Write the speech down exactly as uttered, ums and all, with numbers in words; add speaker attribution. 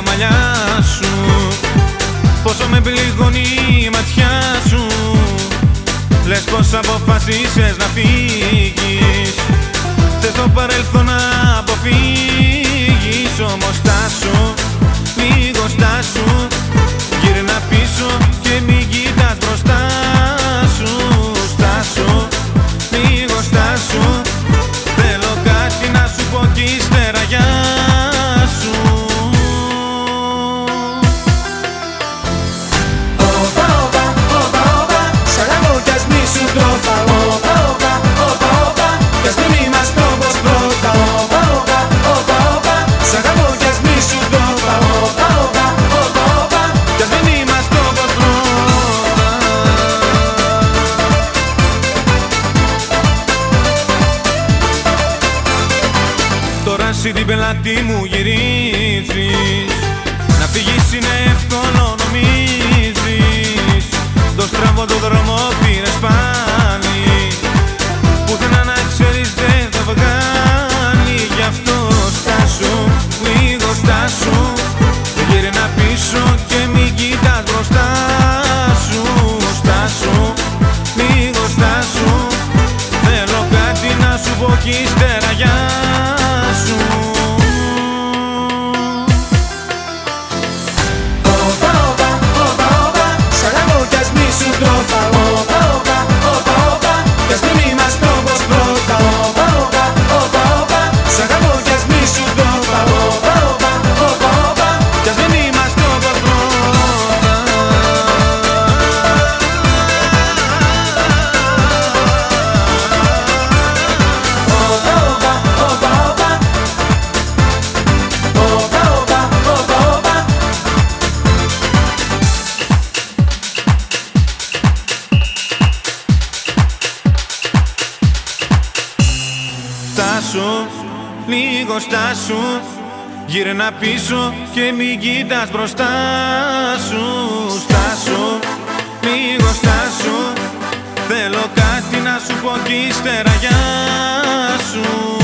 Speaker 1: μαλλιά σου. Πόσο με πληγώνει η ματιά σου. Λες πως αποφασίσες να φύγεις. Θες το παρελθόν να αποφύγεις. Όμως στάσου, λίγο στάσου. Γύρνα πίσω και μην κοιτάς μπροστά σου. Στάσου, λίγο στάσου. Θέλω κάτι να σου πω κι ύστερα γεια σου.
Speaker 2: Όπα, όπα, όπα, όπα, σ' αγαπώ κι ας μη σου το είπα. Όπα, όπα, όπα, όπα, κι ας μην είμαστε όπως πρώτα. Όπα, όπα, όπα, όπα, σ' αγαπώ κι ας μη σου το είπα. Όπα, όπα, όπα, όπα, κι ας μην είμαστε όπως πρώτα.
Speaker 1: Τώρα εσύ την πελάτη μου γυρίζεις. Να φύγεις είναι εύκολο νομίζεις. Το στραβό το δρόμο πήρες πάλι. Πουθενά να ξέρεις δεν θα βγάλει. Γι' αυτό στάσου, λίγο στάσου. Γύρνα πίσω και μην κοιτάς μπροστά σου. Στάσου, λίγο στάσου. Θέλω κάτι να σου πω κι ύστερα γεια σου.
Speaker 2: Όπα, όπα, όπα, όπα, σ' αγαπώ κι ας μη σου το είπα. Όπα, όπα, όπα, όπα, κι ας μην είμαστε όπως πρώτα. Όπα, όπα, όπα, όπα, σ' αγαπώ κι ας μη σου το είπα. Όπα, όπα, όπα, όπα, κι ας μην είμαστε όπως πρώτα. Όπα, όπα, όπα, όπα, όπα, όπα, όπα, όπα.
Speaker 1: Στάσου, λίγο στάσου. Γύρνα πίσω και μην κοιτάς μπροστά σου. Στάσου, λίγο στάσου. Θέλω κάτι να σου πω κι ύστερα γεια σου.